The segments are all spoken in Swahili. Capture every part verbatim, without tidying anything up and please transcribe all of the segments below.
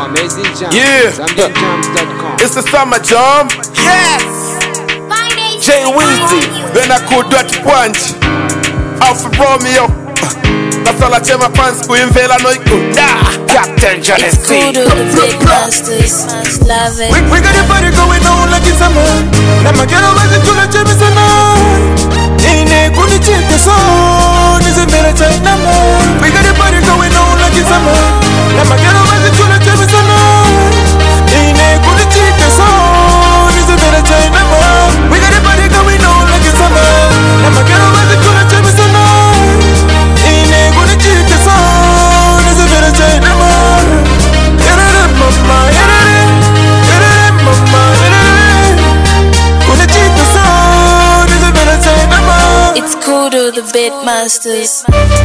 Amazing Jam. Yeah. Zambian Jams dot com. It's the summer jam. Yes. Jay Weezy. Then I could do it punch. Alpha Romeo. Masala chema pants kuimvela no ikunda. Captain Johnny It's cool to the big masters. Love it. We, we got the party going on like it's summer. Na magero wazi tula chemi sana. Ine kuni chite so. Nize mera China mo. We got the party going on like it's summer. Na magero wazi tula chemi sana. Ine kuni chite so. Nize mera China mo. We got the party going on like it's summer. Na magero wazi tula chemi sana. Ine kuni chite so. Nize mera China mo. Yerere mama, yerere, yerere mama, yerere. Kuni chite so. Nize mera China mo. It's cool to the big masters.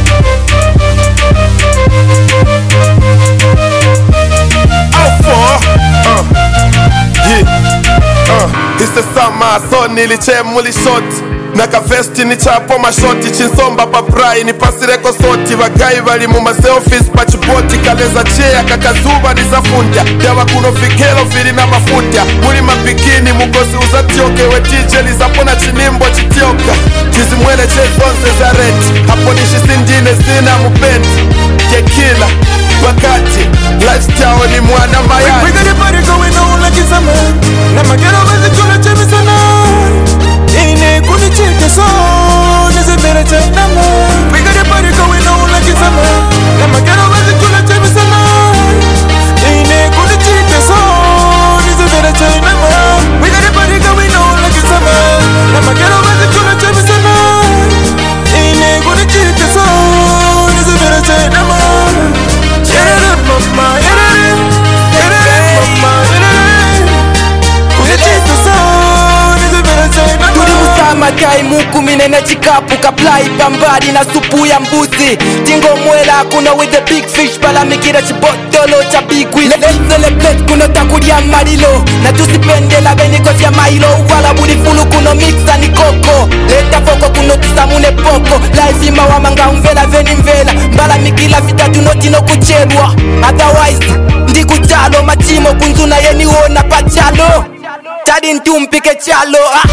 Uh, yeah. uh, It's the summer, so niliche muli shot Naka vesti ni chapo mashoti Chinsomba pa prai ni pasireko soti Vagai vali muma selfies pachipoti Kaleza chea kakazuba ni zafundia Dawa kuno fikelo vili na mafutia Muli mapikini mugosi uzatioke Wetijeli zapona chinimbo chitioka Chizimwele chezonze za reti Hapo nishi sindine zina mubeti Kekila wakati lifestyle ni mwana mayani. We got the party going on like it's summer. Na magero wazi tula chemi sana. Ine kuni chite so. Nize mera China mo. We got the party going on like it's summer. Na magero wazi tula chemi sana. Ine kuni chite so. Nize mera China mo. We got the party going on like it's summer. Na magero wazi tula chemi sana. Ine kuni chite so. Nize mera China mo. Yerere mama, yerere, yerere mama, yerere. Kuni chite so, nize mera China mo. Tuli musama kai muku minene chikapu Kaplai pambadi na supu ya mbuzi Tingo mwela kuno with the big fish Pala mikira chibotolo cha big wheel Let's celebrate kuno takuria marilo Na tusipende la beniko vya mailo Wala budi fulu kuno mixa ni koko Leta foko kuno kisamune poko Life ima wa manga umvela veni mvela Mbala mikila vita tunotino kucherwa Otherwise ndi kuchalo Machimo kunzuna yeni ona pachalo Tadi ntumpike chalo ah.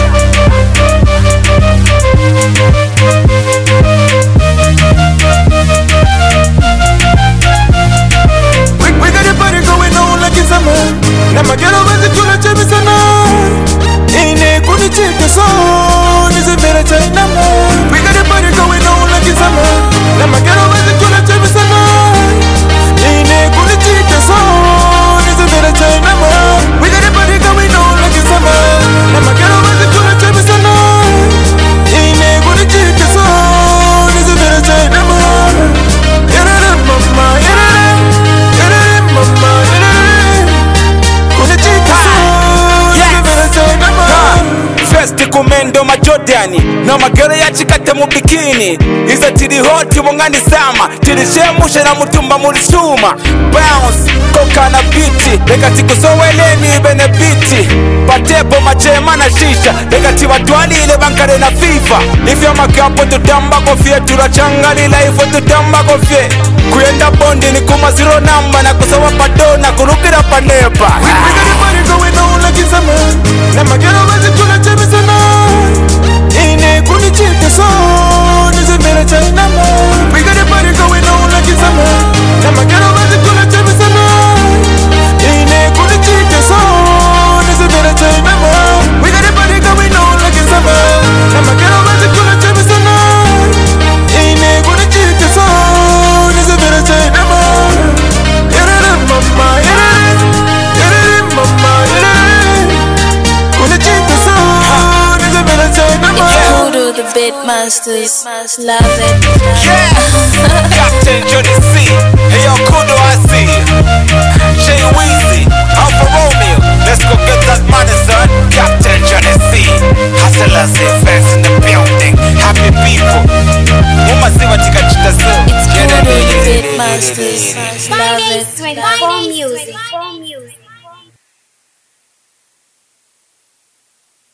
We, we got the party going on like it's summer. Na magero wazi tula chemi sana. Ine kuni chite so. Nize mera China mo. We got the party going on like it's summer. Na magero wazi tula chemi sana. Ine kuni chite so. Nize mera China mo. We got the party going on like it's summer. Na magero wazi tula chemi sana. Ine kuni chite so. Nize mera China mo. Yerere mama, yerere, yerere mama, yerere. Kuni chite so. Nize mera China mo. Festi kumendo majodani Na magere ya chikate mubikini Iza tiri hoti mungani sama Tiri shemushe na mutumba mulisuma Bounce, koka na biti Lega tiku soweleni bene biti Patepo machema na shisha Lega tiwa tuwali ile bankare na FIFA Ifya makapo tutamba kofie Turachanga lila ifo tutamba kofie Kuyenda bondi ni kuma zero namba Na kusawa padona kurukira panepa We got the party going on like it's summer. Na magero wazi tula chemi sana. Ine kuni chite so. Nize mera China mo. We got the party going on like it's summer. Na magero wazi tula chemi sana. Ine kuni chite so. Nize mera China mo. We got the party going on like it's summer. Na magero wazi tula chemi sana. Ine kuni chite so. Nize mera China mo. Yerere mama, yerere, yerere mama, yerere. Kuni chite so. Nize mera China mo. It's cool to the big masters. Love it. Yeah, Captain Johnny C. Hey yo, Kudo I see. Jay Weezy, Alpha Romeo. Let's go get that money, son. Captain Johnny C. Hustlers and fans in the building. Happy people. Muma siwa tika chita so. It's cool to the big masters. Love it. twenty-four music.